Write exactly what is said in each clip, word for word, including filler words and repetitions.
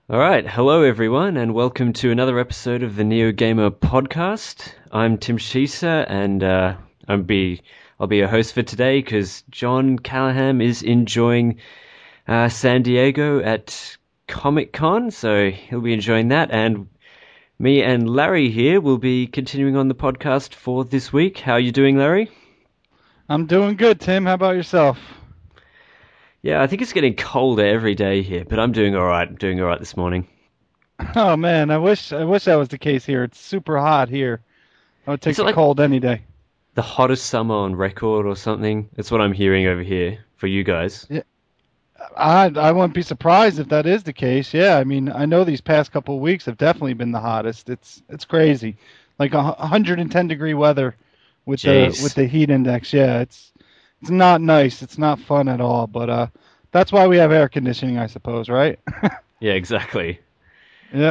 All right, hello everyone, and welcome to another episode of the Neo Gamer podcast. I'm Tim Shisa, and uh, I'll be I'll be a host for today because John Callahan is enjoying uh, San Diego at Comic Con, so he'll be enjoying that. And me and Larry here will be continuing on the podcast for this week. How are you doing, Larry? I'm doing good, Tim. How about yourself? Yeah, I think it's getting colder every day here, but I'm doing all right. I'm doing all right this morning. Oh man, I wish I wish that was the case here. It's super hot here. I would take Is it the like cold any day. the hottest summer on record or something? That's what I'm hearing over here for you guys. Yeah, I I wouldn't be surprised if that is the case. Yeah, I mean, I know these past couple of weeks have definitely been the hottest. It's it's crazy, like a one hundred ten degree weather with the with Jeez. the heat index. Yeah, it's it's not nice. It's not fun at all. But uh, that's why we have air conditioning, I suppose, right? Yeah, exactly. Yeah.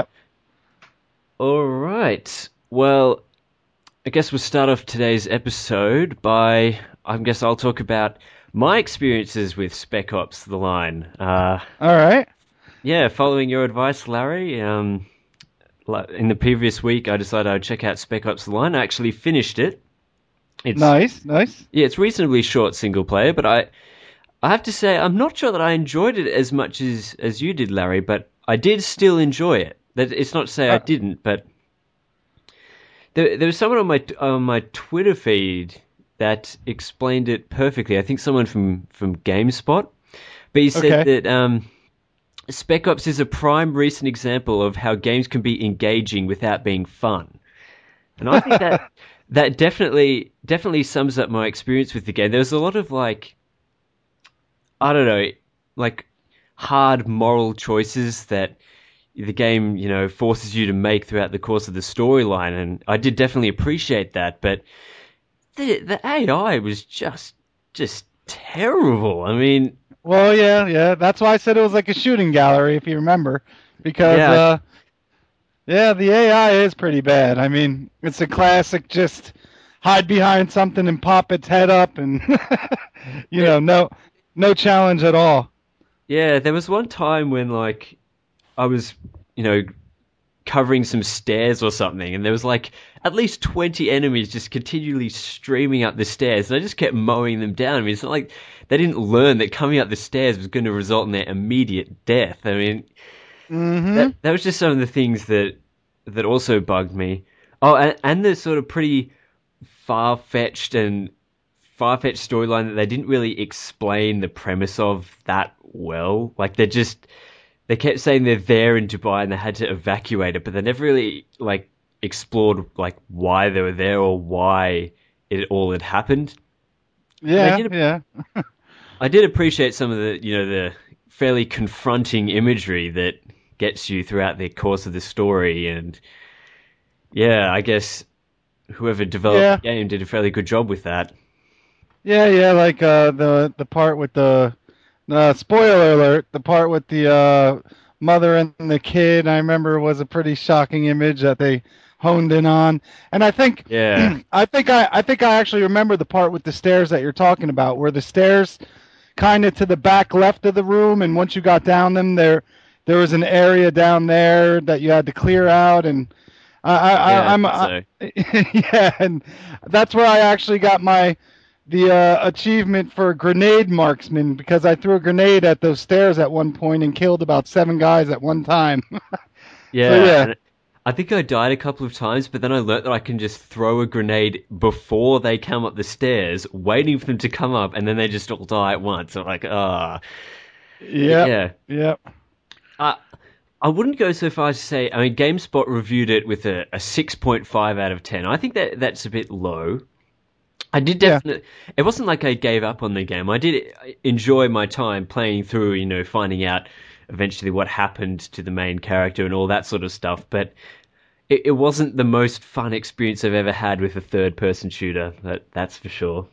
All right. Well, I guess we'll start off today's episode by, I guess I'll talk about my experiences with Spec Ops: The Line. Uh, All right. yeah, following your advice, Larry, um, like, in the previous week, I decided I'd check out Spec Ops: The Line. I actually finished it. It's Nice. Nice. Yeah, it's reasonably short single player, but I I have to say I'm not sure that I enjoyed it as much as as you did, Larry. But I did still enjoy it. That it's not to say I Uh, didn't, but there there was someone on my on my Twitter feed that explained it perfectly. I think someone from from GameSpot, but he said okay. that um, Spec Ops is a prime recent example of how games can be engaging without being fun. And I think that that definitely definitely sums up my experience with the game. There was a lot of like I don't know, like hard moral choices that the game, you know, forces you to make throughout the course of the storyline, and I did definitely appreciate that. But the the A I was just just terrible. I mean, Well, yeah, yeah. That's why I said it was like a shooting gallery, if you remember, because yeah, uh, yeah, the A I is pretty bad. I mean, it's a classic, just hide behind something and pop its head up, and you it, know, no, no challenge at all. yeah. There was one time when like I was, you know, covering some stairs or something, and there was like at least twenty enemies just continually streaming up the stairs, and I just kept mowing them down. I mean, it's not like they didn't learn that coming up the stairs was going to result in their immediate death. I mean, Mm-hmm. that that was just some of the things that that also bugged me. Oh, and, and the sort of pretty far-fetched and far-fetched storyline that they didn't really explain the premise of that well. Like they just they kept saying they're there in Dubai and they had to evacuate it, but they never really like explored like why they were there or why it all had happened. But I Yeah, did yeah, I did appreciate some of the you know the fairly confronting imagery that gets you throughout the course of the story, and yeah, I guess whoever developed yeah, the game did a fairly good job with that. yeah, yeah. Like uh, the the part with the uh, spoiler alert, the part with the uh, mother and the kid. I remember was a pretty shocking image that they honed in on. And I think, Yeah, I think I, I think I actually remember the part with the stairs that you're talking about, where the stairs kind of to the back left of the room, and once you got down them, there, there was an area down there that you had to clear out, and I, I, yeah, I I I'm, think I, so. yeah, and that's where I actually got my the uh, achievement for grenade marksman because I threw a grenade at those stairs at one point and killed about seven guys at one time. So Yeah, yeah, and I think I died a couple of times, but then I learnt that I can just throw a grenade before they come up the stairs, waiting for them to come up, and then they just all die at once. I'm like, ah, yep, yeah. yep, Uh, I wouldn't go so far as to say. I mean, GameSpot reviewed it with a, a six point five out of ten. I think that that's a bit low. I did yeah, definitely. It wasn't like I gave up on the game. I did enjoy my time playing through, you know, finding out eventually what happened to the main character and all that sort of stuff. But it, it wasn't the most fun experience I've ever had with a third-person shooter. That that's for sure.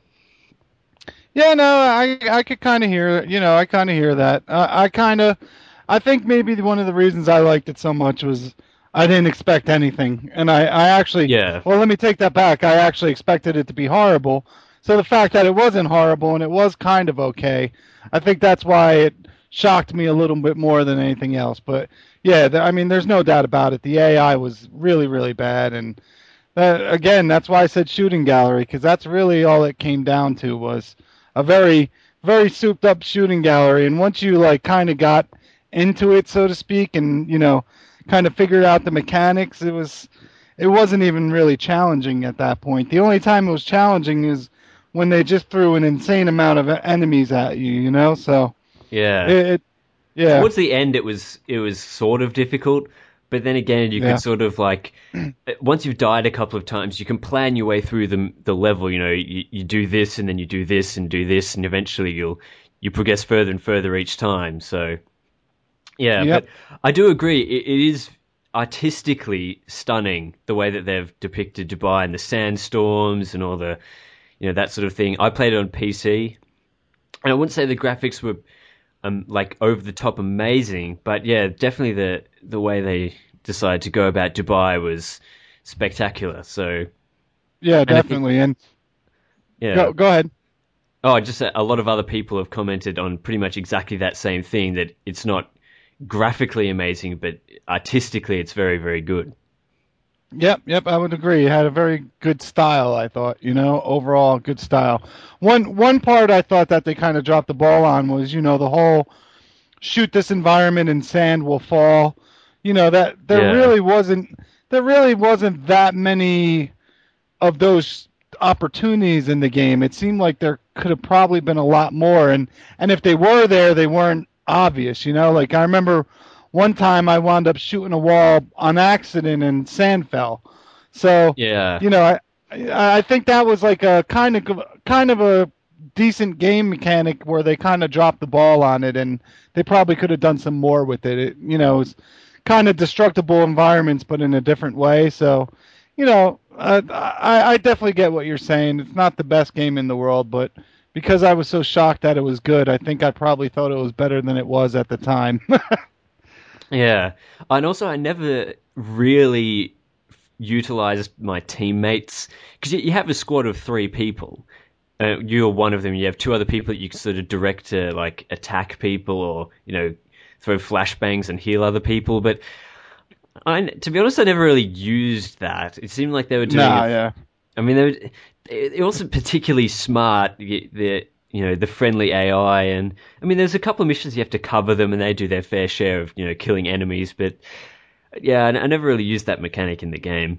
yeah. No, I I could kind of hear, you know, I kind of hear that. Uh, I kind of, I think maybe one of the reasons I liked it so much was I didn't expect anything, and I I actually, Yeah, well, let me take that back. I actually expected it to be horrible. So the fact that it wasn't horrible and it was kind of okay, I think that's why it shocked me a little bit more than anything else. But yeah, th- I mean, there's no doubt about it. The A I was really, really bad, and that, again, that's why I said shooting gallery, because that's really all it came down to was a very, very souped up shooting gallery. And once you like kind of got into it, so to speak, and you know, kind of figured out the mechanics, it was, it wasn't even really challenging at that point. The only time it was challenging is when they just threw an insane amount of enemies at you, you know. So Yeah. it, it yeah, Towards the end, it was it was sort of difficult, but then again, you yeah, could sort of like once you've died a couple of times, you can plan your way through the the level. You know, you, you do this and then you do this and do this, and eventually you'll you progress further and further each time. So yeah, yep, but I do agree. It, it is artistically stunning the way that they've depicted Dubai and the sandstorms and all the you know that sort of thing. I played it on P C, and I wouldn't say the graphics were um, like over the top amazing, but yeah, definitely the the way they decided to go about Dubai was spectacular. So yeah, and I think definitely. And yeah, go go ahead. oh, just a, a lot of other people have commented on pretty much exactly that same thing, that it's not graphically amazing, but artistically it's very very good. Yep, yep, I would agree. It had a very good style, I thought, you know, overall good style. One one part I thought that they kind of dropped the ball on was, you know, the whole shoot this environment and sand will fall. You know, that there Yeah, really wasn't there really wasn't that many of those opportunities in the game. It seemed like there could have probably been a lot more, and and if they were there, they weren't obvious. You know, like I remember one time I wound up shooting a wall on accident and sand fell. So, yeah. you know, I I think that was like a kind of kind of a decent game mechanic where they kind of dropped the ball on it, and they probably could have done some more with it. It you know, it's kind of destructible environments, but in a different way. So, you know, uh, I, I definitely get what you're saying. It's not the best game in the world, but because I was so shocked that it was good, I think I probably thought it was better than it was at the time. Yeah, and also I never really utilized my teammates because you you have a squad of three people. Uh, you're one of them. You have two other people that you can sort of direct to like attack people or you know throw flashbangs and heal other people. But I, to be honest, I never really used that. It seemed like they were doing Nah, it. yeah. I mean, they were, it it wasn't particularly smart. y- The you know the friendly A I, and I mean, there's a couple of missions you have to cover them, and they do their fair share of you know killing enemies. But yeah, I, I never really used that mechanic in the game.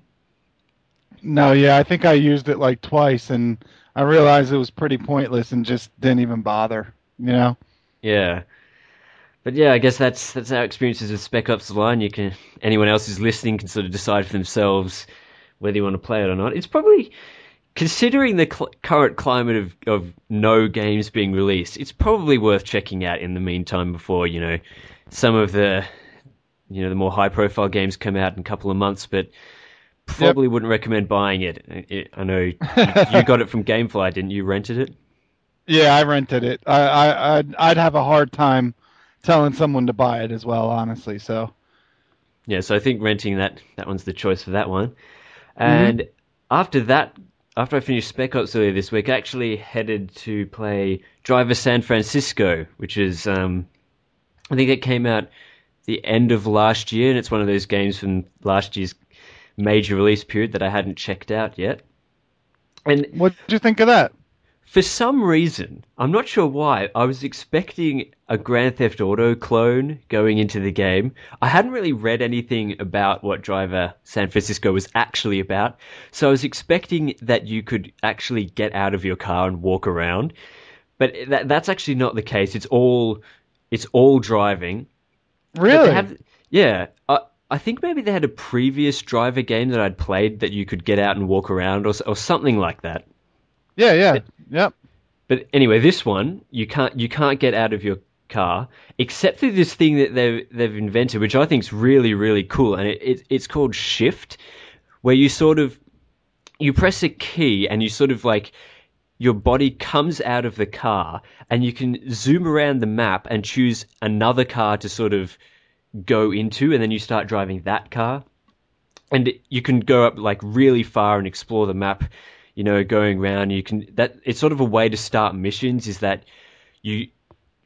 No, yeah, I think I used it like twice, and I realized it was pretty pointless and just didn't even bother. You know? Yeah, but yeah, I guess that's that's our experiences with Spec Ops: The Line. You can anyone else who's listening can sort of decide for themselves whether you want to play it or not. It's probably considering the cl- current climate of, of no games being released, it's probably worth checking out in the meantime before you know some of the you know the more high profile games come out in a couple of months. But Yep. probably wouldn't recommend buying it. I I know you, you got it from GameFly, didn't you? Rented it? Yeah, I rented it. I, I I'd, I'd have a hard time telling someone to buy it as well, honestly. So. Yeah, so I think renting that that one's the choice for that one. Hmm. And after that, after I finished Spec Ops earlier this week, I actually headed to play Driver San Francisco, which is um, I think it came out the end of last year, and it's one of those games from last year's major release period that I hadn't checked out yet. And What did you think of that? for some reason, I'm not sure why, I was expecting a Grand Theft Auto clone going into the game. I hadn't really read anything about what Driver San Francisco was actually about, so I was expecting that you could actually get out of your car and walk around. But that, that's actually not the case. It's all it's all driving. But they Really? have, yeah. I, I think maybe they had a previous Driver game that I'd played that you could get out and walk around, or or something like that. Yeah, yeah, yep. But anyway, this one you can't you can't get out of your car except through this thing that they've they've invented, which I think is really really cool, and it, it it's called Shift, where you sort of you press a key and you sort of like your body comes out of the car and you can zoom around the map and choose another car to sort of go into, and then you start driving that car, and you can go up like really far and explore the map, you know, going around. You can that it's sort of a way to start missions, is that you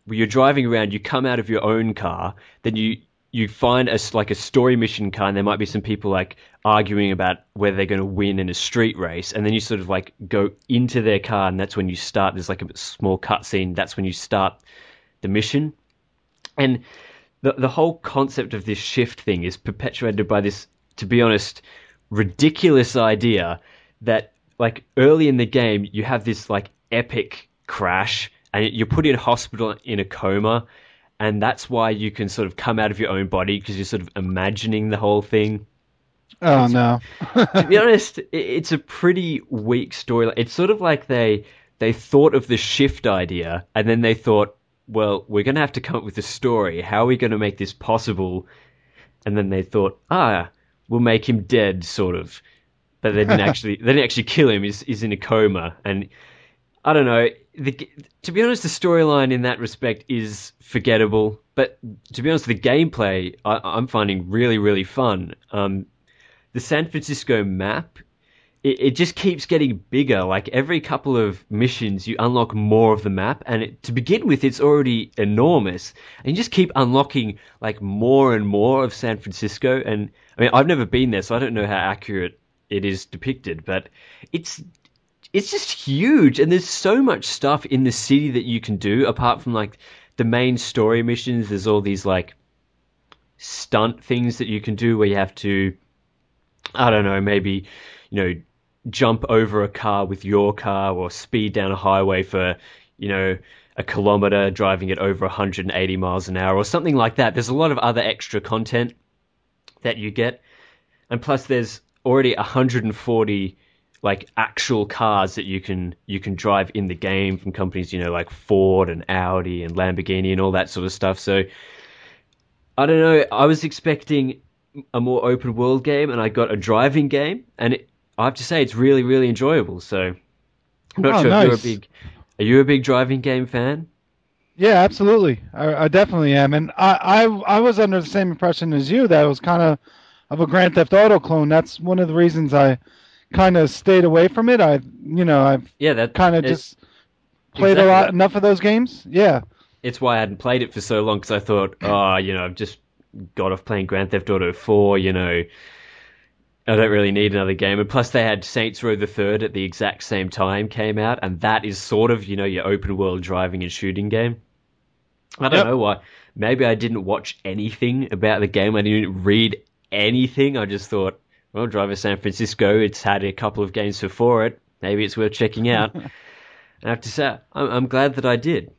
you're driving around, you come out of your own car, then you you find a s- like a story mission car, and there might be some people like arguing about whether they're going to win in a street race, and then you sort of like go into their car, and that's when you start. There's like a small cutscene. That's when you start the mission, and the the whole concept of this shift thing is perpetuated by this, to be honest, ridiculous idea that like early in the game you have this like epic crash and you're put in hospital in a coma, and that's why you can sort of come out of your own body because you're sort of imagining the whole thing. Oh no. To be honest, it's a pretty weak story. It's sort of like they they thought of the shift idea and then they thought, well, we're going to have to come up with a story. How are we going to make this possible? And then they thought, ah, we'll make him dead, sort of. But they didn't actually. They didn't actually kill him. He's, he's in a coma, and I don't know. The, to be honest, the storyline in that respect is forgettable. But to be honest, the gameplay I, I'm finding really, really fun. Um, the San Francisco map, it, it just keeps getting bigger. Like every couple of missions, you unlock more of the map, and it, to begin with, it's already enormous. And you just keep unlocking like more and more of San Francisco. And I mean, I've never been there, so I don't know how accurate it is depicted, but it's it's just huge, and there's so much stuff in the city that you can do apart from like the main story missions. There's all these like stunt things that you can do where you have to, I don't know, maybe, you know, jump over a car with your car or speed down a highway for, you know, a kilometer, driving it over one hundred eighty miles an hour or something like that. There's a lot of other extra content that you get, and plus there's already one hundred forty like actual cars that you can you can drive in the game from companies, you know, like Ford and Audi and Lamborghini and all that sort of stuff. So I don't know, I was expecting a more open world game, and I got a driving game, and it, I have to say it's really, really enjoyable. So I'm not Oh, sure if you're a nice. big are you a big driving game fan? Yeah, absolutely. I, I definitely am, and I, I I was under the same impression as you that it was kind of of a Grand Theft Auto clone. That's one of the reasons I kind of stayed away from it. I, you know, I've Yeah, that kind of it, just played a exactly lot that. enough of those games. Yeah. It's why I hadn't played it for so long, because I thought, oh, you know, I've just got off playing Grand Theft Auto four, you know, I don't really need another game. And plus they had Saints Row the Third at the exact same time came out, and that is sort of, you know, your open world driving and shooting game. I don't Yep. know why. Maybe I didn't watch anything about the game. I didn't read anything. I just thought, well, Driver San Francisco, it's had a couple of games before it. Maybe it's worth checking out. And I have to say, I'm, I'm glad that I did.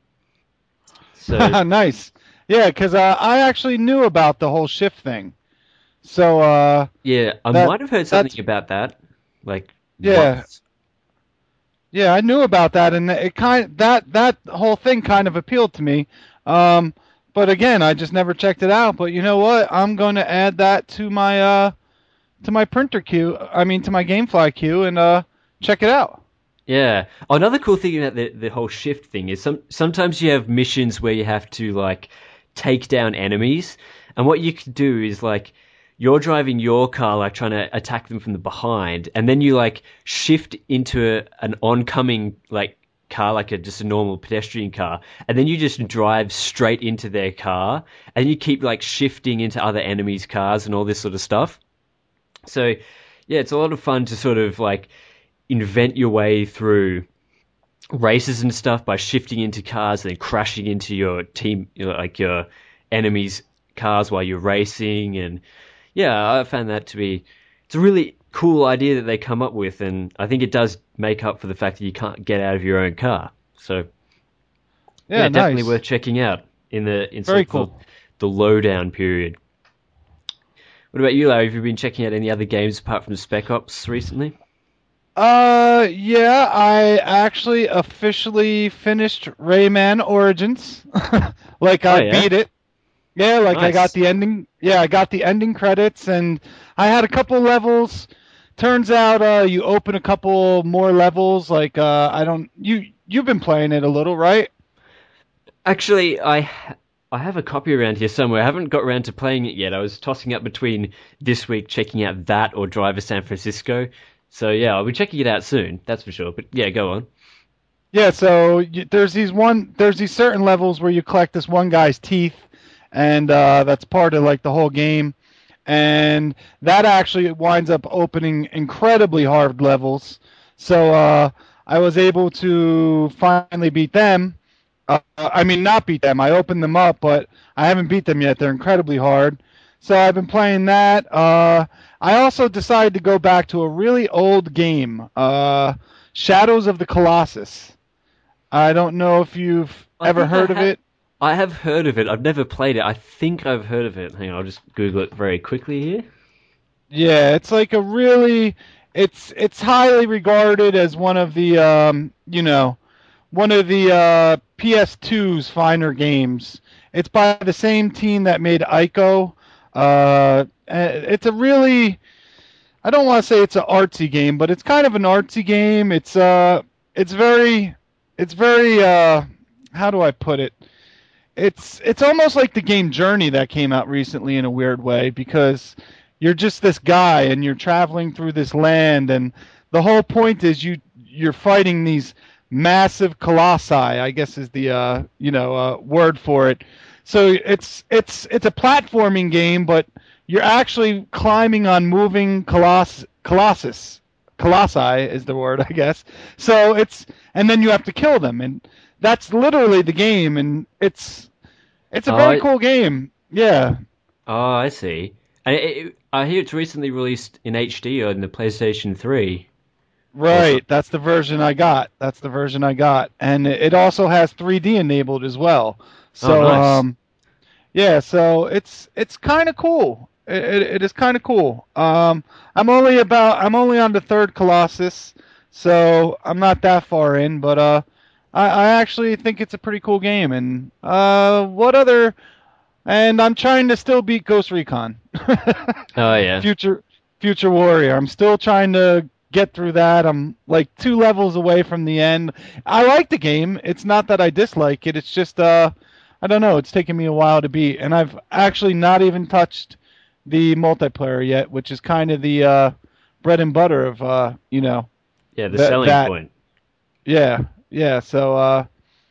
So, Nice. Yeah, because uh, I actually knew about the whole shift thing. So, uh, yeah, I that might have heard that's something about that. Like, yeah, once. yeah, I knew about that, and it kind that that whole thing kind of appealed to me. Um, but again, I just never checked it out. But you know what? I'm going to add that to my uh to my printer queue. I mean, to my GameFly queue, and uh check it out. Yeah. Oh, another cool thing about the the whole shift thing is some sometimes you have missions where you have to like take down enemies, and what you can do is like you're driving your car, like trying to attack them from the behind, and then you like shift into a, an oncoming like car, like a just a normal pedestrian car, and then you just drive straight into their car, and you keep like shifting into other enemies' cars and all this sort of stuff. So yeah, it's a lot of fun to sort of like invent your way through races and stuff by shifting into cars and then crashing into your team, you know, like your enemies' cars while you're racing. And yeah, I found that to be, it's a really cool idea that they come up with, and I think it does make up for the fact that you can't get out of your own car. So Yeah, yeah, definitely nice. worth checking out in the in Very sort of cool. the, the lowdown period. What about you, Larry? Have you been checking out any other games apart from Spec Ops recently? Uh, yeah, I actually officially finished Rayman Origins. Like Oh I yeah, beat it. Yeah, like I got nice. the ending. Yeah, I got the ending credits, and I had a couple levels. Turns out, uh, you open a couple more levels. Like, uh, I don't. You you've been playing it a little, right? Actually, I I have a copy around here somewhere. I haven't got around to playing it yet. I was tossing up between this week checking out that or Driver San Francisco. So yeah, I'll be checking it out soon. That's for sure. But yeah, go on. Yeah, so you, there's these one there's these certain levels where you collect this one guy's teeth, and uh, that's part of like the whole game, and that actually winds up opening incredibly hard levels. So uh, I was able to finally beat them. Uh, I mean, not beat them. I opened them up, but I haven't beat them yet. They're incredibly hard. So I've been playing that. Uh, I also decided to go back to a really old game, uh, Shadows of the Colossus. I don't know if you've I ever think I heard of have. it. I have heard of it. I've never played it. I think I've heard of it. Hang on, I'll just Google it very quickly here. Yeah, it's like a really it's it's highly regarded as one of the um, you know, one of the uh, P S two's finer games. It's by the same team that made Ico. Uh, it's a really I don't want to say it's an artsy game, but it's kind of an artsy game. It's uh it's very it's very uh how do I put it? It's it's almost like the game Journey that came out recently in a weird way because you're just this guy and you're traveling through this land and the whole point is you you're fighting these massive colossi, I guess is the uh, you know uh, word for it. So it's it's it's a platforming game, but you're actually climbing on moving coloss colossus. Colossi is the word, I guess. So it's and then you have to kill them, and that's literally the game, and it's it's a Oh, very I, cool game. Yeah, oh, I see. And it, it, I hear it's recently released in H D on the PlayStation three or right. something. That's the version I got. That's the version I got, and it also has three D enabled as well. Oh, So nice. um, yeah, so it's it's kind of cool. It, it, it is kind of cool. Um, I'm only about I'm only on the third Colossus, so I'm not that far in, but uh, I, I actually think it's a pretty cool game. And uh, what other? And I'm trying to still beat Ghost Recon. Oh, yeah. Future Future Warrior. I'm still trying to get through that. I'm like two levels away from the end. I like the game. It's not that I dislike it. It's just uh I don't know, it's taken me a while to beat and I've actually not even touched the multiplayer yet, which is kind of the uh bread and butter of uh, you know, Yeah, the that selling that point. yeah. Yeah, so uh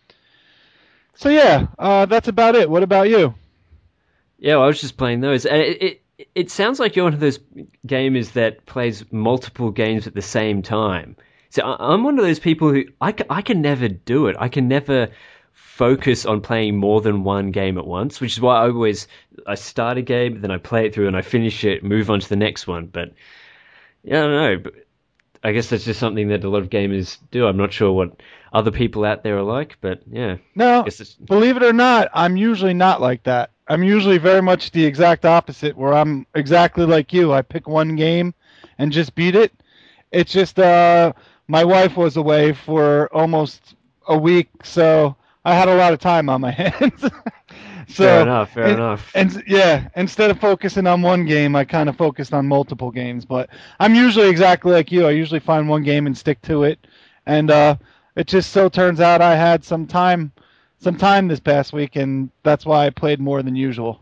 so yeah, uh that's about it. What about you? Yeah, well, I was just playing those. And it, it it sounds like you're one of those gamers that plays multiple games at the same time. So I, I'm one of those people who I, ca- I can never do it. I can never focus on playing more than one game at once, which is why I always I start a game, then I play it through, and I finish it, move on to the next one. But yeah, I don't know. But I guess that's just something that a lot of gamers do. I'm not sure what other people out there are like, but yeah, I No, guess it's believe it or not, I'm usually not like that. I'm usually very much the exact opposite, where I'm exactly like you. I pick one game and just beat it. It's just uh, my wife was away for almost a week, so I had a lot of time on my hands. fair so, enough. Fair and, enough. and yeah, instead of focusing on one game, I kind of focused on multiple games. But I'm usually exactly like you. I usually find one game and stick to it, and uh, it just so turns out I had some time, some time this past week, and that's why I played more than usual.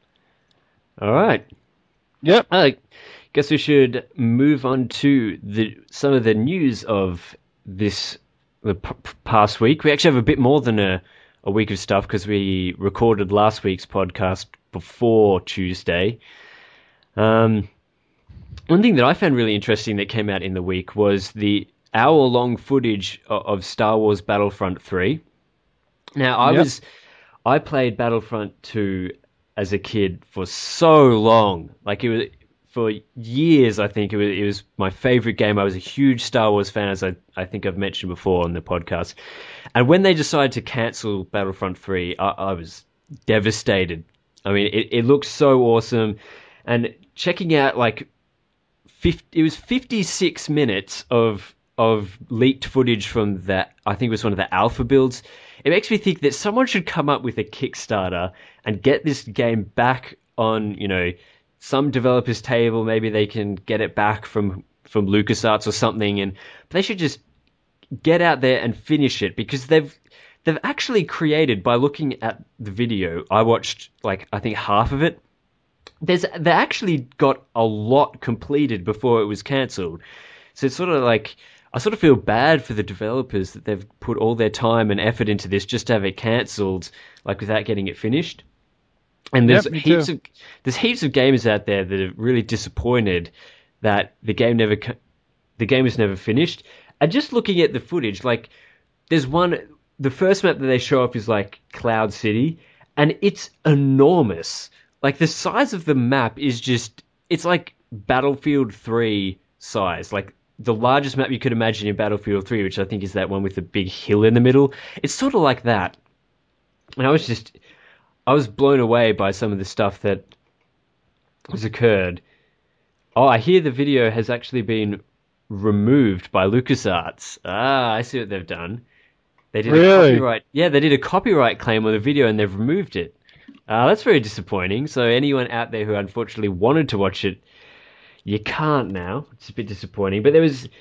All right. Yep. I guess we should move on to the some of the news of this the p- past week. We actually have a bit more than a, a week of stuff because we recorded last week's podcast before Tuesday. Um, one thing that I found really interesting that came out in the week was the hour-long footage of, of Star Wars Battlefront three. Now, I Yep. was I played Battlefront two as a kid for so long. Like it was for years. I think it was it was my favorite game. I was a huge Star Wars fan, as I I think I've mentioned before on the podcast. And when they decided to cancel Battlefront three, I, I was devastated. I mean, it it looked so awesome, and checking out like fifty, it was fifty-six minutes of of leaked footage from that. I think it was one of the alpha builds. It makes me think that someone should come up with a Kickstarter and get this game back on, you know, some developer's table. Maybe they can get it back from from LucasArts or something, and they should just get out there and finish it because they've they've actually created, by looking at the video, I watched like I think half of it. There's they actually got a lot completed before it was cancelled. So it's sort of like I sort of feel bad for the developers that they've put all their time and effort into this just to have it cancelled, like without getting it finished. And there's Yep, me heaps too. of there's heaps of gamers out there that are really disappointed that the game never co- the game was never finished. And just looking at the footage, like there's one, the first map that they show up is like Cloud City, and it's enormous. Like the size of the map is just, it's like Battlefield three size, like the largest map you could imagine in Battlefield three, which I think is that one with the big hill in the middle. It's sort of like that. And I was just, I was blown away by some of the stuff that has occurred. Oh, I hear the video has actually been removed by LucasArts. Ah, I see what they've done. They did a Really? copyright. Yeah, they did a copyright claim on the video and they've removed it. Uh, that's very disappointing. So anyone out there who unfortunately wanted to watch it, you can't now. It's a bit disappointing. But there was,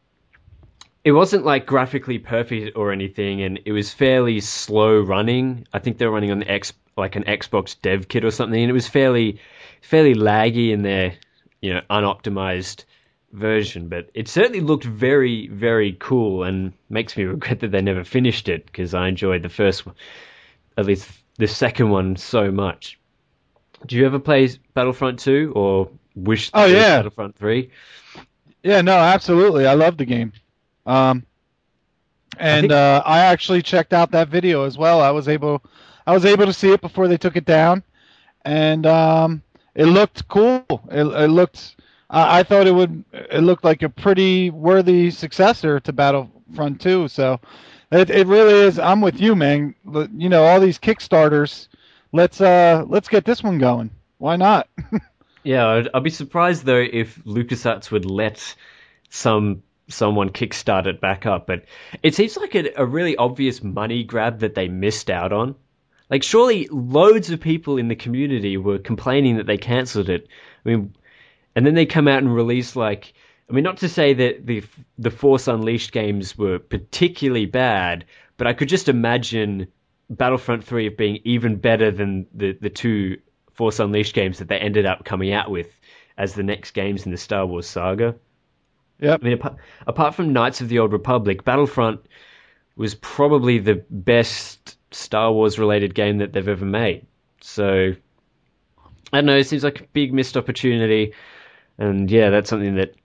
it wasn't like graphically perfect or anything, and it was fairly slow running. I think they were running on the X, like an Xbox dev kit or something, and it was fairly, fairly laggy in their, you know, unoptimized version. But it certainly looked very, very cool, and makes me regret that they never finished it because I enjoyed the first one, at least the second one, so much. Do you ever play Battlefront two or wish Oh, there was yeah. Battlefront three? Yeah, no, absolutely. I love the game. Um, I and think uh, I actually checked out that video as well. I was able, I was able to see it before they took it down, and um, it looked cool. It, it looked, I I thought it would, it looked like a pretty worthy successor to Battlefront two. So it, it really is. I'm with you, man. L- You know, all these Kickstarters. Let's uh, let's get this one going. Why not? Yeah, I'd, I'd be surprised though if LucasArts would let some someone kickstart it back up, but it seems like a, a really obvious money grab that they missed out on. Like, surely loads of people in the community were complaining that they cancelled it. I mean, and then they come out and release like, I mean, not to say that the the Force Unleashed games were particularly bad, but I could just imagine Battlefront three being even better than the the two Force Unleashed games that they ended up coming out with as the next games in the Star Wars saga. Yep. I mean, apart, apart from Knights of the Old Republic, Battlefront was probably the best Star Wars related game that they've ever made. So, I don't know, it seems like a big missed opportunity. And yeah, that's something that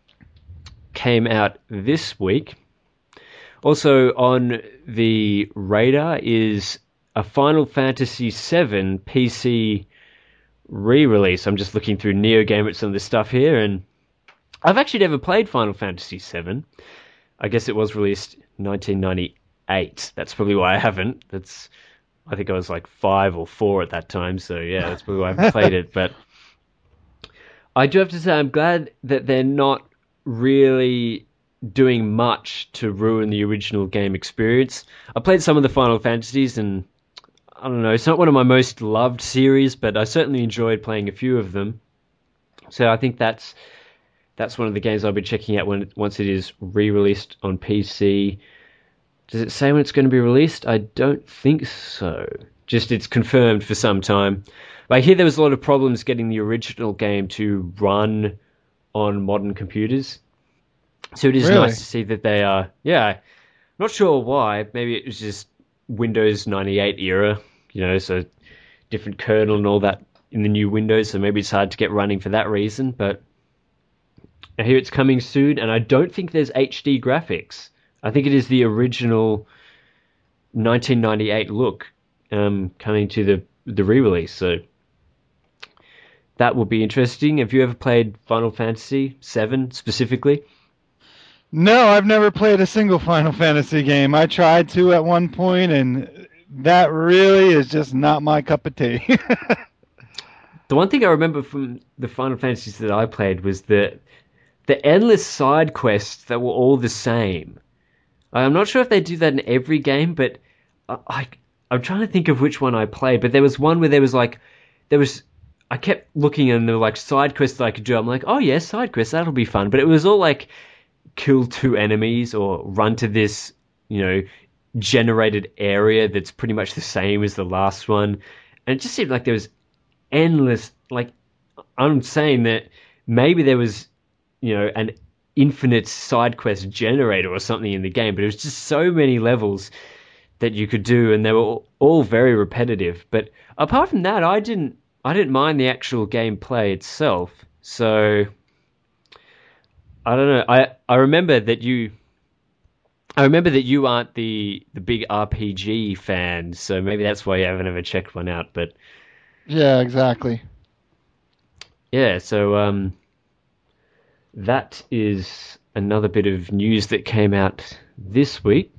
came out this week. Also on the radar is a Final Fantasy seven P C re-release. I'm just looking through NeoGamer at some of the stuff here, and I've actually never played Final Fantasy seven. I guess it was released nineteen ninety-eight. That's probably why I haven't. That's, I think I was like five or four at that time, so yeah, that's probably why I haven't played it. But I do have to say I'm glad that they're not really doing much to ruin the original game experience. I played some of the Final Fantasies, and I don't know, it's not one of my most loved series, but I certainly enjoyed playing a few of them. So I think that's that's one of the games I'll be checking out when once it is re-released on P C. Does it say when it's going to be released? I don't think so. Just it's confirmed for some time. But I hear there was a lot of problems getting the original game to run on modern computers. So it is Really? nice to see that they are, yeah, not sure why. Maybe it was just Windows ninety-eight era, you know, so different kernel and all that in the new Windows, so maybe it's hard to get running for that reason, but I hear it's coming soon, and I don't think there's H D graphics. I think it is the original nineteen ninety-eight look um, coming to the, the re-release, so that will be interesting. Have you ever played Final Fantasy seven specifically? No, I've never played a single Final Fantasy game. I tried to at one point, and that really is just not my cup of tea. The one thing I remember from the Final Fantasies that I played was the the endless side quests that were all the same. I'm not sure if they do that in every game, but I, I I'm trying to think of which one I played. But there was one where there was like there was I kept looking and there were like side quests that I could do. I'm like, oh yeah, side quests, that'll be fun. But it was all like kill two enemies or run to this, you know, generated area that's pretty much the same as the last one. And it just seemed like there was endless, like, I'm saying that maybe there was, you know, an infinite side quest generator or something in the game, but it was just so many levels that you could do, and they were all, all very repetitive. But apart from that, I didn't I didn't mind the actual gameplay itself. So I don't know. I, I remember that you I remember that you aren't the, the big R P G fan, so maybe that's why you haven't ever checked one out. But yeah, exactly. Yeah, so um, that is another bit of news that came out this week.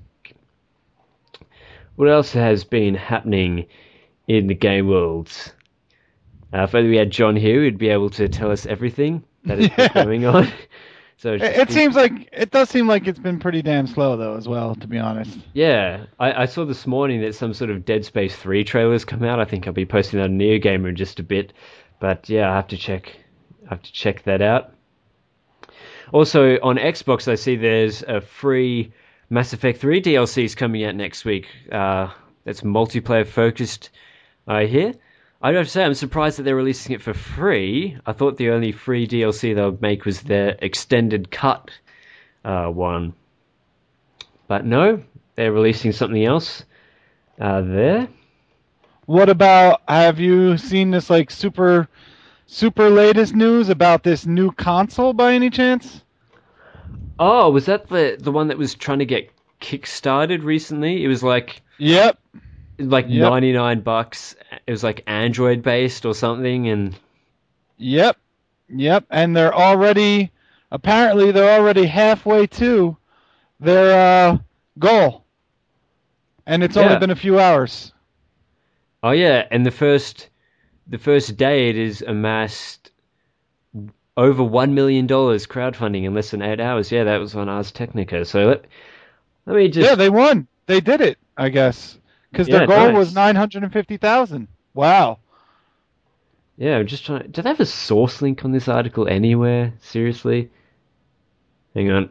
What else has been happening in the game world? Uh, if only we had John here, he'd be able to tell us everything that is Yeah. going on. So It, it's it just- seems like it does seem like it's been pretty damn slow though, as well, to be honest. Yeah, I, I saw this morning that some sort of Dead Space three trailers come out. I think I'll be posting that on NeoGamer in just a bit. But yeah, I have to check. I have to check that out. Also on Xbox, I see there's a free Mass Effect three D L C is coming out next week. Uh, that's multiplayer focused. I hear. I have to say, I'm surprised that they're releasing it for free. I thought the only free D L C they would make was their extended cut uh, one. But no, they're releasing something else uh, there. What about, have you seen this like super super latest news about this new console by any chance? Oh, was that the the one that was trying to get kickstarted recently? It was like Yep. like Yep. ninety-nine bucks. It was like Android based or something, and Yep. Yep. And they're already, apparently they're already halfway to their uh, goal. And it's only Yeah. been a few hours. oh yeah, and the first the first day it is amassed over one million dollars crowdfunding in less than eight hours. Yeah, that was on Ars Technica. So let, let me just Yeah, they won. They did it, I guess. Because Yeah, their goal nice. was nine hundred fifty thousand. Wow. yeah, I'm just trying. Did they have a source link on this article anywhere? Seriously? Hang on.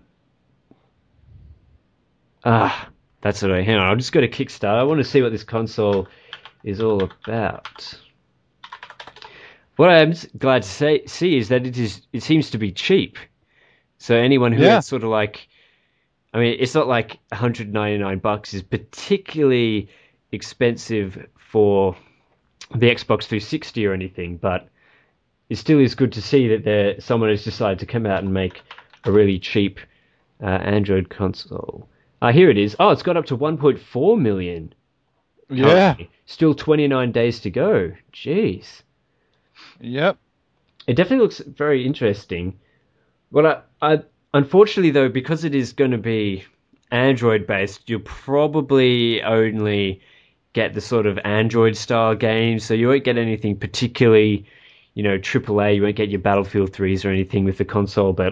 Ah, that's all right. Hang on, I'll just go to Kickstarter. I want to see what this console is all about. What I'm s- glad to say, see is that it is. It seems to be cheap. So anyone who Yeah. is sort of like, I mean, it's not like one hundred ninety-nine bucks is particularly expensive for the Xbox three sixty or anything, but it still is good to see that there someone has decided to come out and make a really cheap uh, Android console. Uh, here it is. Oh, it's got up to one point four million. Yeah. currently. Still twenty-nine days to go. Jeez. Yep. It definitely looks very interesting. Well, I, I unfortunately though, because it is going to be Android based, you'll probably only get the sort of Android style games, so you won't get anything particularly, you know, triple A. You won't get your Battlefield threes or anything with the console, but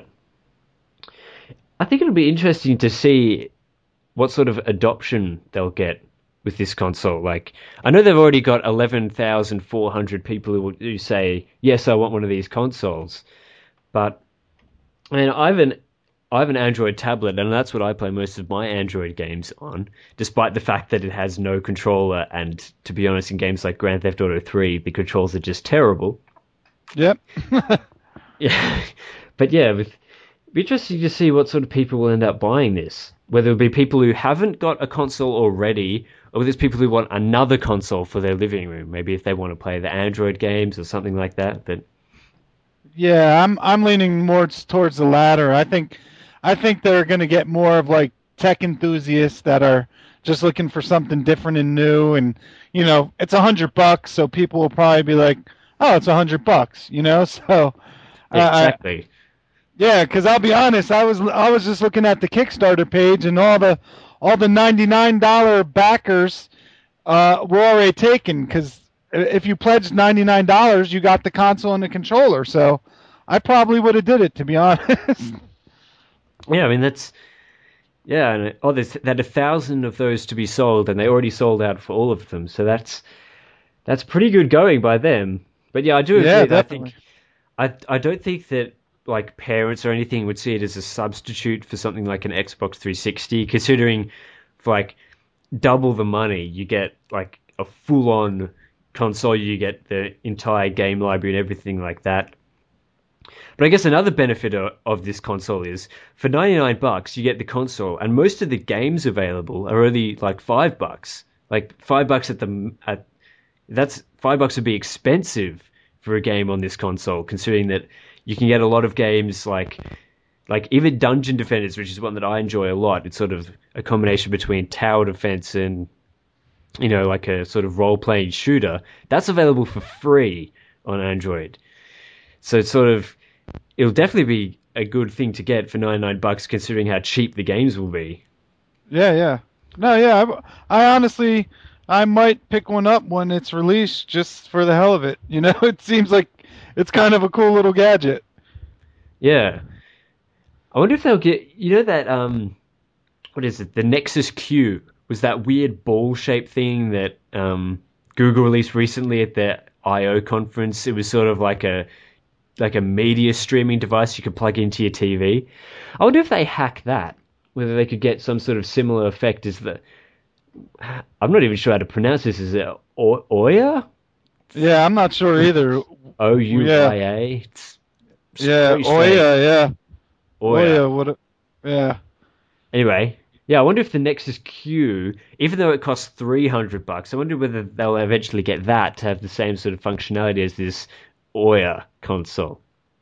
I think it'll be interesting to see what sort of adoption they'll get with this console. Like, I know they've already got eleven thousand four hundred people who, who say, yes, I want one of these consoles. But, I mean, I have an, I have an Android tablet, and that's what I play most of my Android games on, despite the fact that it has no controller, and to be honest, in games like Grand Theft Auto three, the controls are just terrible. Yep. Yeah, but yeah, with, it'd be interesting to see what sort of people will end up buying this. Whether it be people who haven't got a console already, or whether it's people who want another console for their living room. Maybe if they want to play the Android games or something like that. But Yeah, I'm I'm leaning more towards the latter. I think I think they're going to get more of like tech enthusiasts that are just looking for something different and new, and you know, it's a hundred bucks, so people will probably be like, "Oh, it's a hundred bucks," you know. So, uh, I- exactly. yeah, because I'll be honest, I was I was just looking at the Kickstarter page, and all the all the ninety-nine dollar backers uh, were already taken. Because if you pledged ninety-nine dollars, you got the console and the controller. So I probably would have did it, to be honest. Yeah, I mean that's yeah. And oh, there's that a thousand of those to be sold, and they already sold out for all of them. So that's that's pretty good going by them. But yeah, I do agree. Yeah, that I definitely. think I I don't think that like parents or anything would see it as a substitute for something like an Xbox three sixty, considering for like double the money you get like a full on console, you get the entire game library and everything like that. But I guess another benefit of, of this console is for ninety-nine bucks you get the console, and most of the games available are only like five bucks. Like five bucks at the at that's five bucks would be expensive for a game on this console, considering that you can get a lot of games like like even Dungeon Defenders, which is one that I enjoy a lot. It's sort of a combination between tower defense and, you know, like a sort of role-playing shooter. That's available for free on Android. So it's sort of, it'll definitely be a good thing to get for ninety-nine bucks, considering how cheap the games will be. Yeah, yeah. No, yeah. I, I honestly, I might pick one up when it's released just for the hell of it. You know, it seems like it's kind of a cool little gadget. Yeah. I wonder if they'll get, you know that, um, what is it? The Nexus Q was that weird ball-shaped thing that um, Google released recently at their I O conference. It was sort of like a like a media streaming device you could plug into your T V. I wonder if they hack that, whether they could get some sort of similar effect as the... I'm not even sure how to pronounce this. Is it o- Ouya? Yeah, I'm not sure either. O U I A? Yeah, It's yeah Ouya, yeah. Ouya. Ouya, what a, yeah. Anyway, yeah, I wonder if the Nexus Q, even though it costs three hundred bucks, I wonder whether they'll eventually get that to have the same sort of functionality as this Ouya console.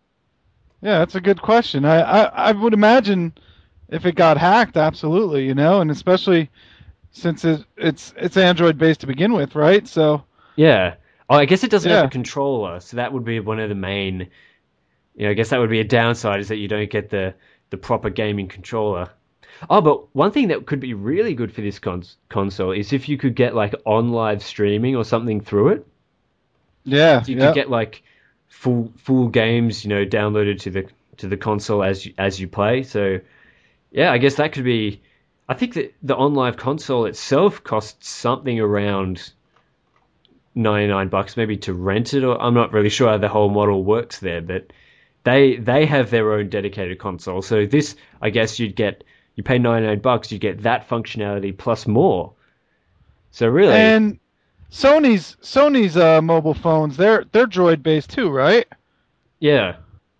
Yeah, that's a good question. I, I, I would imagine if it got hacked, absolutely, you know, and especially since it, it's it's Android based to begin with, right? So yeah, oh, I guess it doesn't yeah. have a controller, so that would be one of the main. You know, I guess that would be a downside, is that you don't get the the proper gaming controller. Oh, but one thing that could be really good for this cons- console is if you could get like on live streaming or something through it. Yeah, So you yep. could get like full full games, you know, downloaded to the to the console as you, as you play. So yeah, I guess that could be. I think that the OnLive console itself costs something around ninety-nine bucks, maybe to rent it, or I'm not really sure how the whole model works there, but they they have their own dedicated console. So this, I guess you'd get, you pay ninety-nine bucks, you get that functionality plus more. So really, And Sony's Sony's uh, mobile phones, they're they're Droid based too, right? yeah,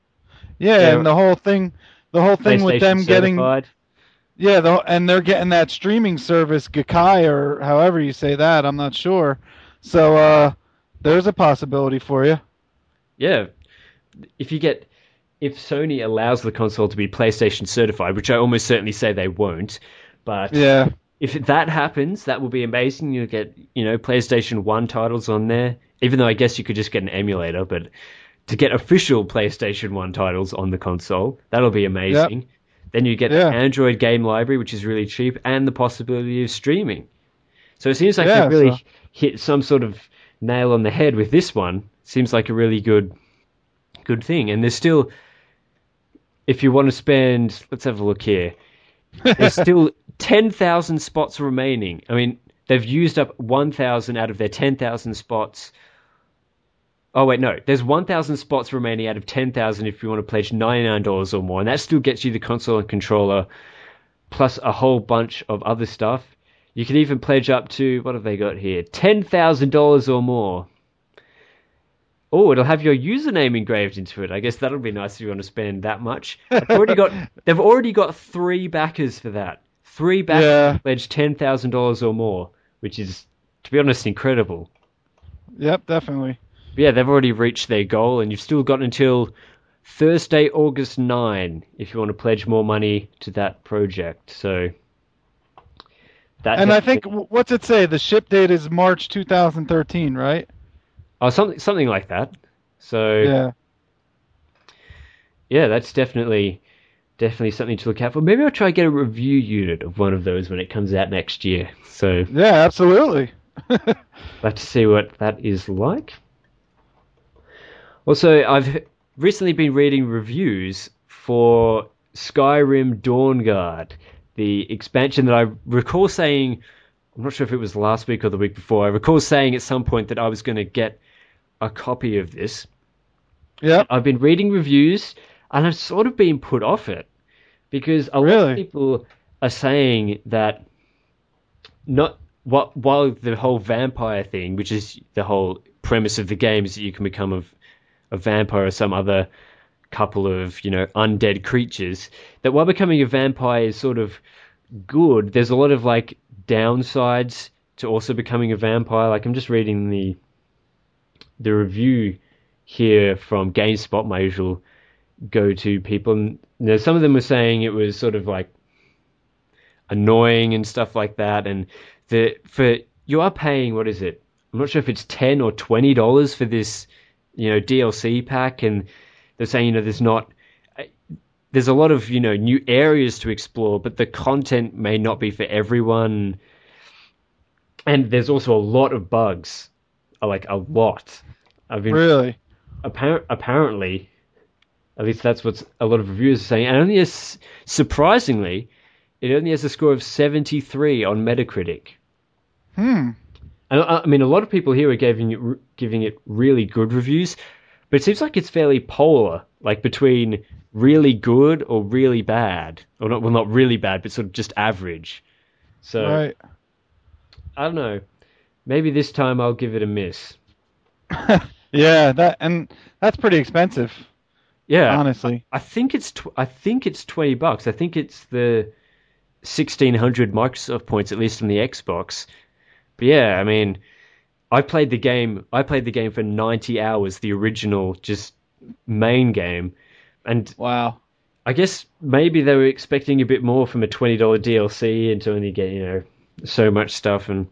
Yeah, Yeah. and the whole thing, the whole thing with PlayStation them getting, certified. yeah, the, and they're getting that streaming service Gaikai or however you say that, I'm not sure. So uh, there's a possibility for you. Yeah, if you get, if Sony allows the console to be PlayStation certified, which I almost certainly say they won't, but Yeah, if that happens, that will be amazing. You'll get, you know, PlayStation one titles on there, even though I guess you could just get an emulator, but to get official PlayStation one titles on the console, that'll be amazing. Yep. Then you get Yeah. the Android game library, which is really cheap, and the possibility of streaming. So it seems like Yeah, they've really so- hit some sort of nail on the head with this one. Seems like a really good good thing. And there's still, if you want to spend, let's have a look here. There's still ten thousand spots remaining. I mean, they've used up one thousand out of their ten thousand spots. Oh, wait, no. There's one thousand spots remaining out of ten thousand if you want to pledge ninety-nine dollars or more. And that still gets you the console and controller, plus a whole bunch of other stuff. You can even pledge up to, what have they got here? ten thousand dollars or more. Oh, it'll have your username engraved into it. I guess that'll be nice if you want to spend that much. They've already got, they've already got three backers for that. Three backers Yeah. to pledge ten thousand dollars or more, which is, to be honest, incredible. Yep, definitely. But yeah, they've already reached their goal, and you've still got until Thursday, August ninth, if you want to pledge more money to that project. So that And I definitely- think, w- what's it say? The ship date is March two thousand thirteen, right? oh, something something like that. So Yeah. yeah, that's definitely definitely something to look out for. Maybe I'll try and get a review unit of one of those when it comes out next year. So Yeah, absolutely. let's see what that is like. Also, I've recently been reading reviews for Skyrim Dawnguard, the expansion that I recall saying, I'm not sure if it was last week or the week before, I recall saying at some point that I was going to get a copy of this. Yep. I've been reading reviews, and I've sort of been put off it, because a lot Really? of people are saying that not what while the whole vampire thing, which is the whole premise of the game, is that you can become a, a vampire or some other couple of, you know, undead creatures, that while becoming a vampire is sort of good, there's a lot of like downsides to also becoming a vampire. Like I'm just reading the the review here from GameSpot, my usual go-to people, and you know, some of them were saying it was sort of like annoying and stuff like that, and the for you are paying, what is it? I'm not sure if it's ten or twenty dollars for this, you know, D L C pack, and they're saying, you know, there's not, there's a lot of, you know, new areas to explore, but the content may not be for everyone, and there's also a lot of bugs, like a lot. I mean, really, appar- apparently, at least that's what a lot of reviewers are saying, and only has, surprisingly, it only has a score of seventy-three on Metacritic. Hmm. And I mean, a lot of people here are giving it, giving it really good reviews, but it seems like it's fairly polar, like between really good or really bad, or not, well, not really bad, but sort of just average. So, right. I don't know. Maybe this time I'll give it a miss. Yeah, that and that's pretty expensive. Yeah, honestly, I, I think it's tw- I think it's twenty bucks. I think it's the sixteen hundred Microsoft points, at least on the Xbox. But yeah, I mean, I played the game. I played the game for ninety hours, the original, just main game, and wow. I guess maybe they were expecting a bit more from a twenty dollar D L C and to only get, you know, so much stuff. And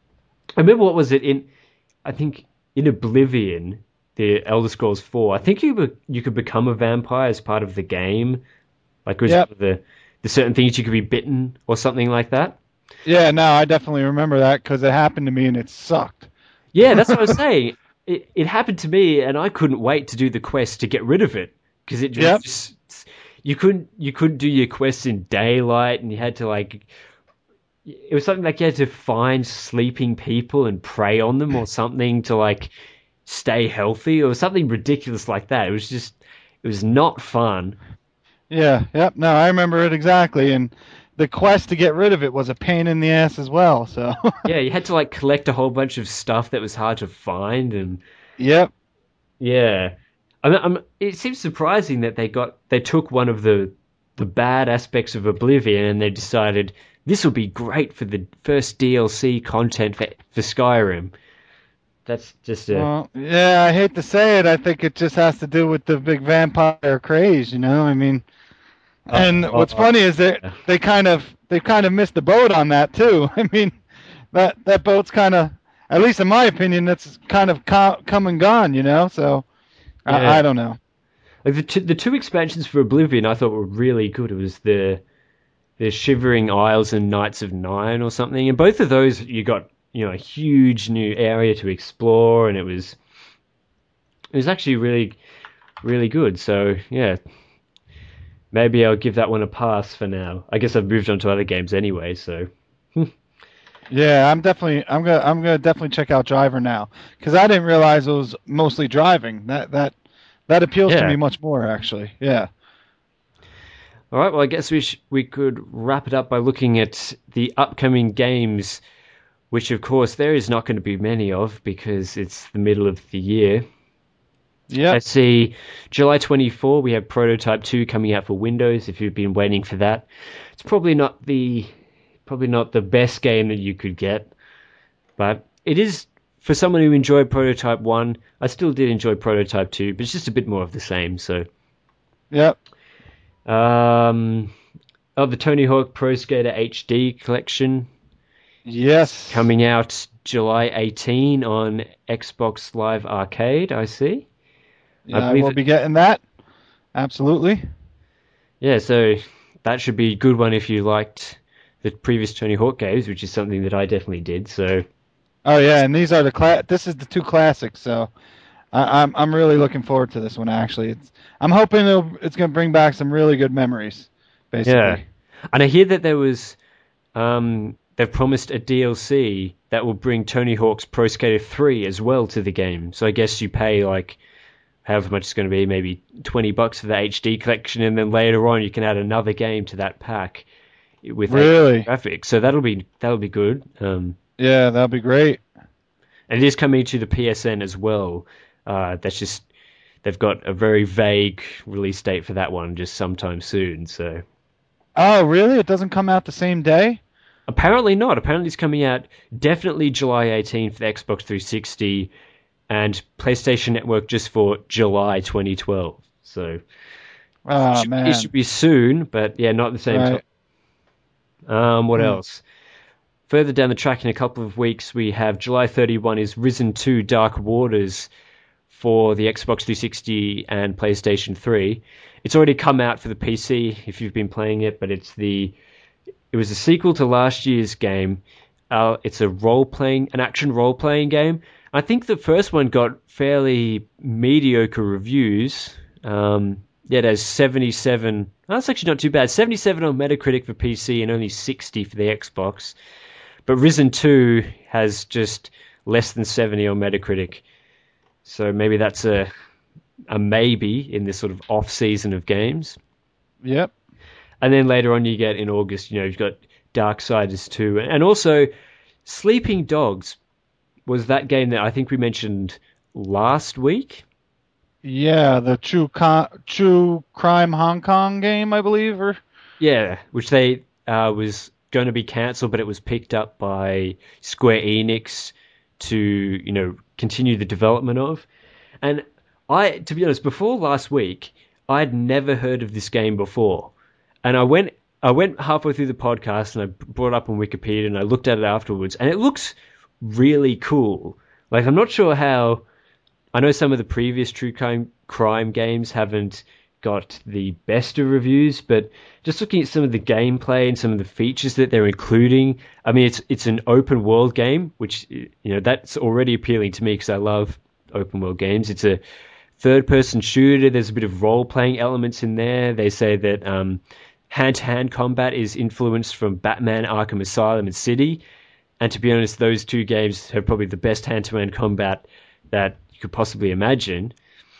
I remember, what was it in? I think in Oblivion, the Elder Scrolls four. I think you were, you could become a vampire as part of the game, like it was Yep. the the certain things you could be bitten or something like that. Yeah, no, I definitely remember that because it happened to me and it sucked. Yeah, that's what I was saying. It it happened to me, and I couldn't wait to do the quest to get rid of it, because it Yep. just you couldn't you couldn't do your quests in daylight, and you had to like it was something like you had to find sleeping people and prey on them or something to like stay healthy or something ridiculous like that. It was just it was not fun. Yeah, yep. No, I remember it exactly, and the quest to get rid of it was a pain in the ass as well. So. Yeah, you had to like collect a whole bunch of stuff that was hard to find, and Yep. yeah, I mean, I'm, it seems surprising that they got they took one of the the bad aspects of Oblivion and they decided this will be great for the first D L C content for for Skyrim. That's just a Well, yeah, I hate to say it. I think it just has to do with the big vampire craze, you know. I mean, and uh, what's uh, funny is that yeah. they kind of they kind of missed the boat on that too. I mean, that that boat's kind of, at least in my opinion, that's kind of co- come and gone, you know. So Yeah. I, I don't know. Like the two, the two expansions for Oblivion I thought were really good. It was the the Shivering Isles and Knights of Nine or something, and both of those you got, you know, a huge new area to explore, and it was it was actually really really good. So yeah, maybe I'll give that one a pass for now. I guess I've moved on to other games anyway, so Yeah, I'm definitely I'm gonna I'm gonna definitely check out Driver now because I didn't realize it was mostly driving. That that that appeals to Yeah. me much more actually. Yeah. All right, well, I guess we sh- we could wrap it up by looking at the upcoming games, which, of course, there is not going to be many of because it's the middle of the year. Yeah. Let's see, July twenty-fourth, we have Prototype two coming out for Windows, if you've been waiting for that. It's probably not the probably not the best game that you could get, but it is, for someone who enjoyed Prototype one, I still did enjoy Prototype two, but it's just a bit more of the same, so... Yep. Um, oh, the Tony Hawk Pro Skater H D collection Yes. coming out July eighteenth on Xbox Live Arcade, I see. Yeah, I I believe will it- be getting that. Absolutely. Yeah, so that should be a good one if you liked the previous Tony Hawk games, which is something that I definitely did, so... Oh yeah, and these are the cla- This is the two classics, so I- I'm I'm really looking forward to this one. Actually, it's I'm hoping it'll, it's going to bring back some really good memories. Basically. Yeah. And I hear that there was... Um, they've promised a D L C that will bring Tony Hawk's Pro Skater three as well to the game. So I guess you pay, like, however much it's going to be, maybe twenty bucks for the H D collection, and then later on you can add another game to that pack with Really? H D graphics. So that'll be that'll be good. Um, Yeah, that'll be great. and it is coming to the P S N as well. Uh, that's just they've got a very vague release date for that one, just sometime soon. So Oh, really? It doesn't come out the same day? apparently not. Apparently it's coming out definitely July eighteenth for the Xbox three sixty and PlayStation Network just for July twenty twelve. So Oh, it should, man. it should be soon, but yeah, not at the same Right. time. Um, what Hmm. else? Further down the track in a couple of weeks, we have July thirty-first is Risen two Dark Waters for the Xbox three sixty and PlayStation three. It's already come out for the P C if you've been playing it, but it's the it was a sequel to last year's game. Uh, it's a role-playing, an action role-playing game. I think the first one got fairly mediocre reviews. Um, yeah, it has seventy-seven. Oh, that's actually not too bad. seventy-seven on Metacritic for P C and only sixty for the Xbox. But Risen two has just less than seventy on Metacritic. So maybe that's a a maybe in this sort of off season of games. Yep. And then later on you get in August, you know, you've got Darksiders two. And also Sleeping Dogs was that game that I think we mentioned last week. Yeah, the True Co- True Crime Hong Kong game, I believe, or Yeah, which they uh, was going to be cancelled, but it was picked up by Square Enix to, you know, continue the development of. And I, to be honest, before last week, I'd never heard of this game before. And I went I went halfway through the podcast and I brought it up on Wikipedia and I looked at it afterwards, and it looks really cool. Like, I'm not sure how... I know some of the previous true crime, crime games haven't got the best of reviews, but just looking at some of the gameplay and some of the features that they're including, I mean, it's it's an open world game, which, you know, that's already appealing to me because I love open world games. It's a third person shooter. There's a bit of role playing elements in there. They say that um, hand-to-hand combat is influenced from Batman Arkham Asylum and City, and to be honest, those two games have probably the best hand-to-hand combat that you could possibly imagine.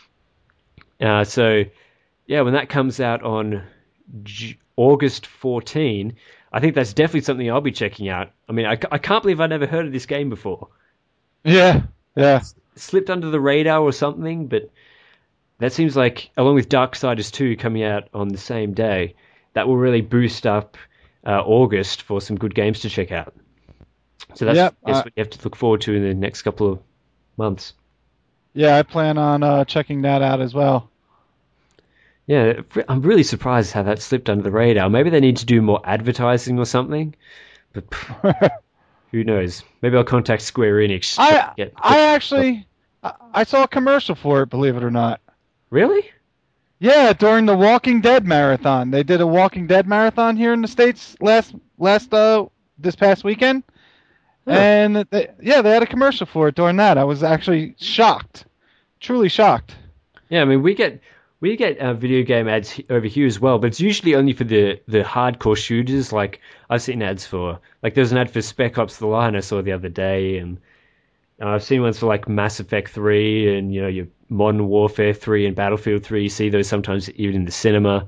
Uh, so, yeah, when that comes out on J- August fourteenth, I think that's definitely something I'll be checking out. I mean, I, I can't believe I'd never heard of this game before. yeah, yeah. It slipped under the radar or something, but that seems like, along with Darksiders two coming out on the same day, that will really boost up uh, August for some good games to check out. So that's, Yep, that's uh, what you have to look forward to in the next couple of months. Yeah, I plan on uh, checking that out as well. Yeah, I'm really surprised how that slipped under the radar. Maybe they need to do more advertising or something, but pff, who knows? Maybe I'll contact Square Enix. to I get- I actually I, I saw a commercial for it, believe it or not. Really? Yeah, during the Walking Dead marathon. They did a Walking Dead marathon here in the States last last uh this past weekend. Huh. And they, yeah, they had a commercial for it during that. I was actually shocked. Truly shocked. Yeah, I mean, we get we get uh, video game ads he- over here as well, but it's usually only for the, the hardcore shooters. Like, I've seen ads for, like, there's an ad for Spec Ops: The Line I saw the other day, and uh, I've seen ones for, like, Mass Effect three and, you know, your Modern Warfare three and Battlefield three. You see those sometimes even in the cinema.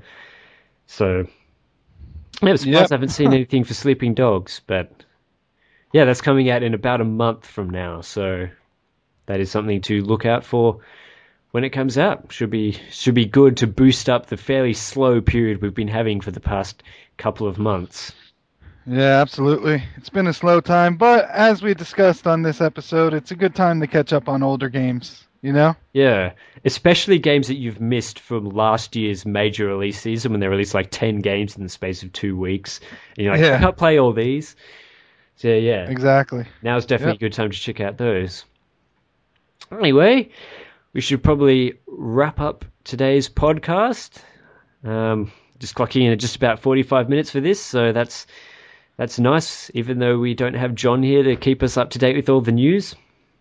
So, yeah, I'm surprised Yep. I haven't seen anything for Sleeping Dogs, but yeah, that's coming out in about a month from now, so that is something to look out for when it comes out. Should be should be good to boost up the fairly slow period we've been having for the past couple of months. Yeah, absolutely. It's been a slow time, but as we discussed on this episode, it's a good time to catch up on older games, you know? Yeah, especially games that you've missed from last year's major release season when they released like ten games in the space of two weeks. And you're like, Yeah. I can't play all these. So yeah, Exactly. now's definitely Yep. a good time to check out those. Anyway, we should probably wrap up today's podcast. Um, just clocking in at just about forty-five minutes for this, so that's that's nice, even though we don't have John here to keep us up to date with all the news.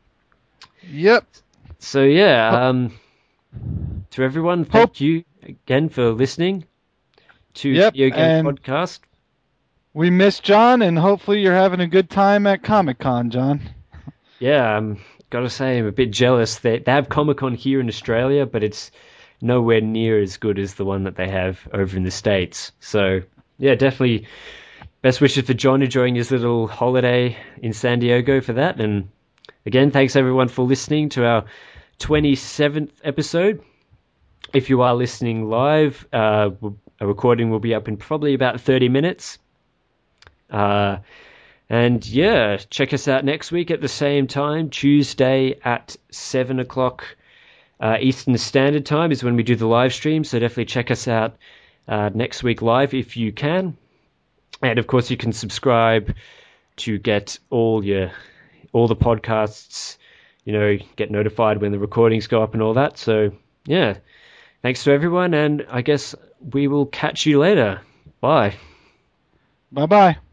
Yep. So yeah, um, to everyone, thank Hope- you again for listening to Yep, Video Game and- Podcast. We miss John, and hopefully you're having a good time at Comic-Con, John. Yeah, um, gotta say, I'm a bit jealous. They they have Comic Con here in Australia, but it's nowhere near as good as the one that they have over in the States. So yeah, definitely best wishes for John enjoying his little holiday in San Diego for that. And again, thanks everyone for listening to our twenty-seventh episode. if you are listening live, uh, a recording will be up in probably about thirty minutes. Uh, and yeah, check us out next week at the same time. Tuesday at seven o'clock uh, Eastern Standard Time is when we do the live stream. So definitely check us out uh, next week live if you can. And of course, you can subscribe to get all your all the podcasts. You know, get notified when the recordings go up and all that. So yeah, thanks to everyone, and I guess we will catch you later. Bye. Bye bye.